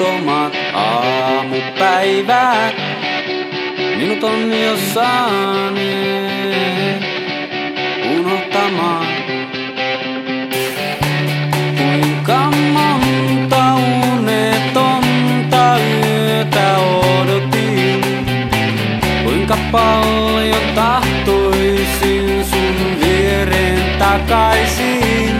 unettomat aamupäivät minut on jo saaneet unohtamaan. Kuinka monta unetonta yötä odotin, kuinka paljon tahtoisin sun viereen takaisin.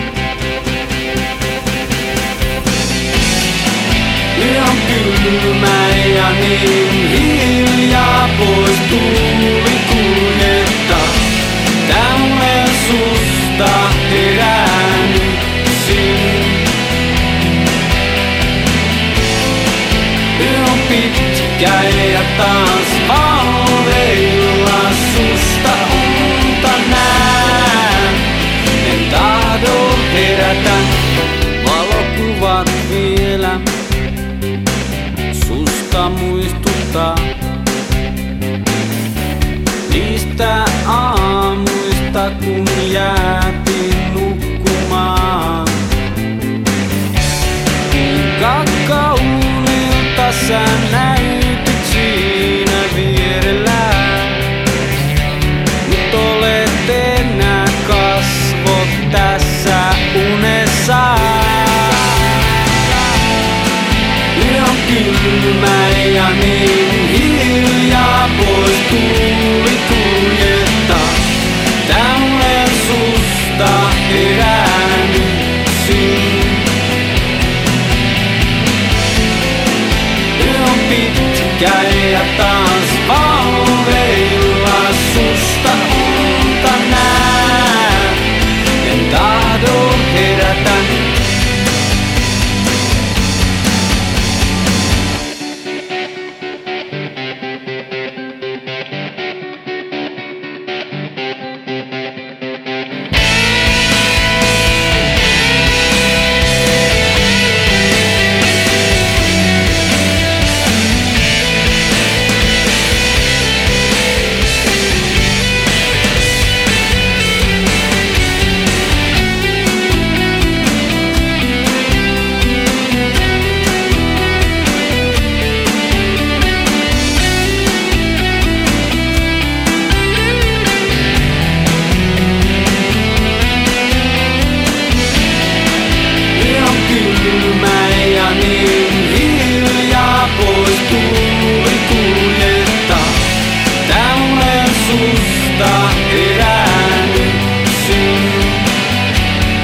Yö on kylmä ja niin hiljaa pois tuuli kuljetta. Tälle susta herännytsin. Yö on pitkä ja taas valveilla susta unta näen. En tahdo herätä, valokuvat vielä susta muistuttaa niistä aamuista, kun jäätiin nukkumaan. Kuinka kauniilta sä näytit siinä vierellään. Nyt olet enää kasvot tässä unessa. Yö on kylmä ja niin hiljaa pois tuuli kuljetta. Tälle susta herännytsin. Yö on pitkä ja taas valveilla susta unta näen. En tahdo herätä.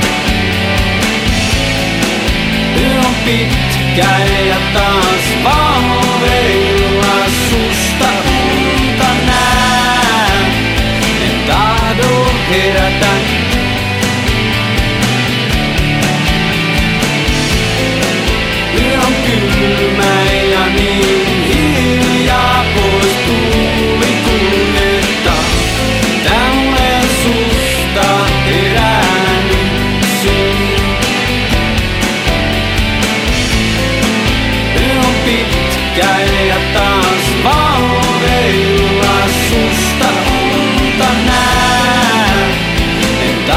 Pitkä ja taas vaan